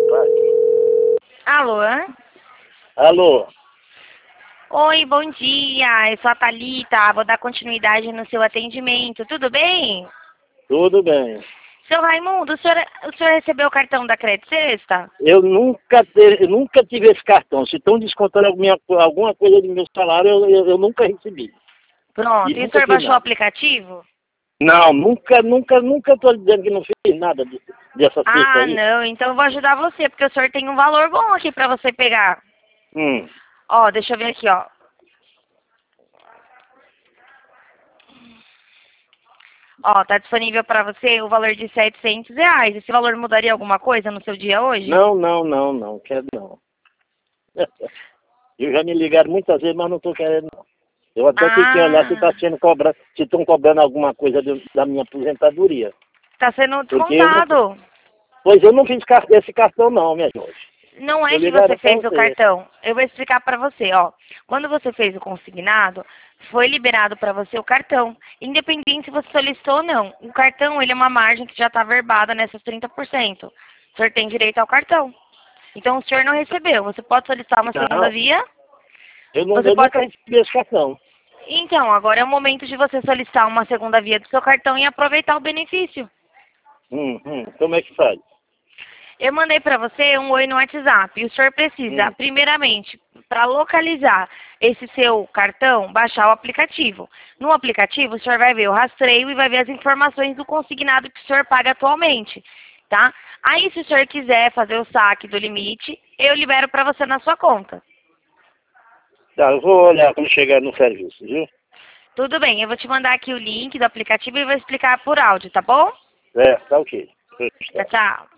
Alô? Alô? Oi, bom dia. Eu sou a Thalita. Vou dar continuidade no seu atendimento. Tudo bem? Tudo bem. Seu Raimundo, o senhor recebeu o cartão da Crédito Sexta? Eu nunca tive esse cartão. Se estão descontando alguma coisa do meu salário, eu nunca recebi. Pronto. E o Nunca senhor fiz baixou o nada. aplicativo? Não, nunca estou dizendo que não fiz nada dessa cesta Ah, aí. não. Então eu vou ajudar você, porque o senhor tem um valor bom aqui pra você pegar. Hum. Ó, deixa eu ver aqui, ó. Ó, tá disponível pra você o valor de R$ 700. Esse valor mudaria alguma coisa no seu dia hoje? Não, quero não. Eu já me ligaram muitas vezes, mas não estou querendo não. Eu até tenho que olhar se está Ah, sendo cobrado, se estão cobrando alguma coisa da minha aposentadoria. tá sendo Porque eu não, descontado. pois eu não fiz esse cartão não, minha Jorge. Não é Eu que ligaram você para fez o você. cartão. Eu vou explicar pra você, ó. Quando você fez o consignado, foi liberado pra você o cartão, independente se você solicitou ou não. O cartão, ele é uma margem que já tá verbada nessas 30%. O senhor tem direito ao cartão. Então, o senhor não recebeu. Você pode solicitar uma segunda Não, via. eu Você pode... nunca recebi esse cartão. Então, agora é o momento de você solicitar uma segunda via do seu cartão e aproveitar o benefício. Como é que faz? Eu mandei para você um oi no WhatsApp e o senhor precisa, Hum, primeiramente, para localizar esse seu cartão, baixar o aplicativo. No aplicativo, o senhor vai ver o rastreio e vai ver as informações do consignado que o senhor paga atualmente, tá? Aí, se o senhor quiser fazer o saque do limite, eu libero para você na sua conta. tá, eu vou olhar quando chegar no serviço, viu? Tudo bem, eu vou te mandar aqui o link do aplicativo e vou explicar por áudio, tá bom? É, tá ok. Tchau, tchau.